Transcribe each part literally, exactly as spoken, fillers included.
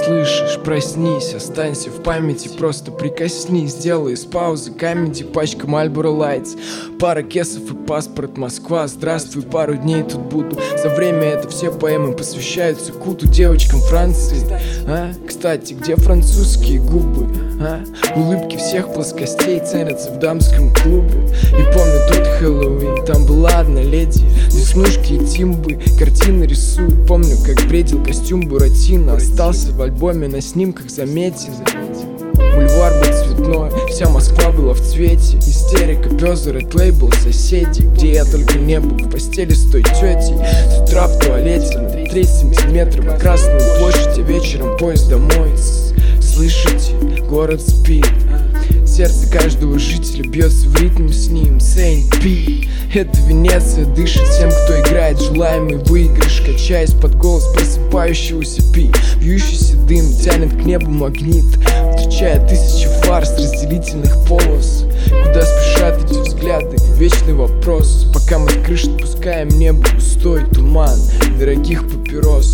слышишь, проснись, останься в памяти, просто прикоснись, сделай из паузы камеди, пачка Marlboro Lights, пара кесов и паспорт Москва. Здравствуй, пару дней тут буду. За время это все поэмы посвящаются куту, девочкам Франции. А? Кстати, где французские губы? А? Улыбки всех плоскостей ценятся в дамском клубе. И помню тут Хэллоуин, там была одна леди, веснушки и тимбы, картины рисуют. Помню, как бредил костюм Буратино, остался в альбоме на снимках заметен. Бульвар был цветной, вся Москва была в цвете. Истерика, пёзы, ред лейбл, соседи. Где я только не был, в постели с той тетей. С утра в туалете на три сантиметра на Красную площадь, а вечером поезд домой. Слышите, город спит, сердце каждого жителя бьется в ритм с ним. Сейнт Пи, это Венеция дышит всем, кто играет желаемый выигрыш, качаясь под голос просыпающегося Пи. Вьющийся дым тянет к небу магнит, встречая тысячи фар с разделительных полос. Куда спешат эти взгляды? Вечный вопрос. Пока мы с крыш отпускаем небо густой туман дорогих папирос.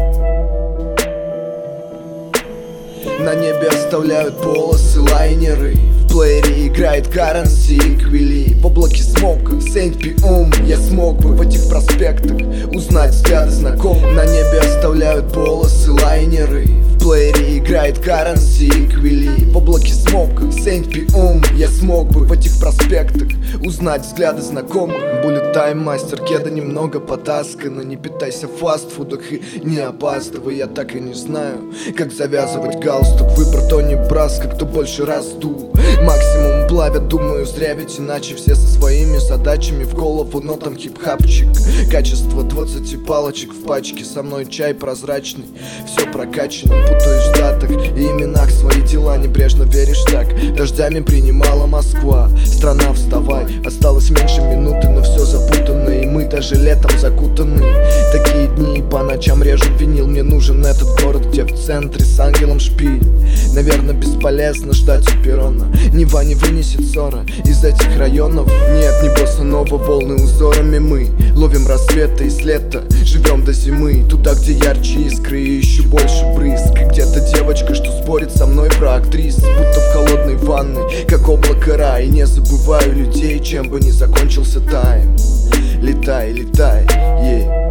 На небе оставляют полосы лайнеры, в плеере играет Currency и Квилли. В облаке смока Сейнт Пи ум. Я смог бы в этих проспектах узнать взгляды знакомых. На небе оставляют полосы лайнеры, в плеере играет Currency и Квилли. В облаке смока Сейнт Пи ум. Я смог бы в этих проспектах узнать взгляды знакомых. Bullet Time, мастер кеда немного потаскано. Не питайся в фастфудах и не опаздывай. Я так и не знаю, как завязывать галстук. Выбор Тони Браско, кто больше раздул. Максимум плавят, думаю, зря, ведь иначе все со своими задачами в голову, но там хип-хапчик. Качество двадцати палочек в пачке, со мной чай прозрачный, все прокачано. Путаешь в датах и именах, свои дела небрежно веришь так. Дождями принимала Москва, страна, вставай. Осталось меньше минуты, но все запутано, и мы даже летом закутаны. Такие дни по ночам режу винил, мне нужен этот город, где в центре с ангелом шпиль. Наверное, бесполезно ждать у перрона, Нева не вынесет ссора из этих районов. Нет, не босса нова, волны узорами мы ловим рассветы из лета, живем до зимы. Туда, где ярче искры и еще больше брызг. Где-то девочка, что спорит со мной про актрис, будто в холодной ванной, как облако рая. И не забываю людей, чем бы ни закончился тайм. Летай, летай, ей yeah.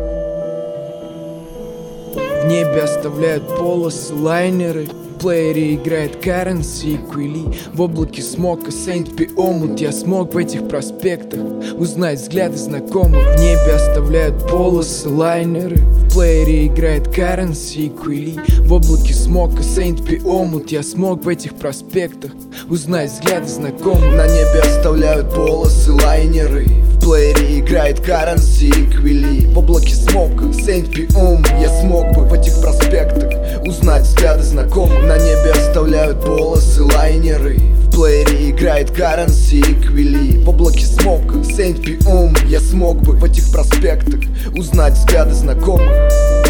В небе оставляют полосы лайнеры, в плеере играет Currency и Квилли. В облаке смока Сейнт Пи омут. Я смог в этих проспектах узнать взгляды знакомых. В небе оставляют полосы лайнеры, в плеере играет Currency и Квилли. В облаке смока Сейнт Пи омут. Я смог в этих проспектах узнать взгляды знакомых. На небе оставляют полосы лайнеры, в плеере играет Currency и Квилли. В облаке смока Сейнт Пи ум. Я смог бы в этих проспектах узнать взгляды знакомых. На небе оставляют полосы лайнеры, в плеере играет Currency и Квилли. В облаке смока Сейнт Пи ум. Я смог бы в этих проспектах узнать взгляды знакомых.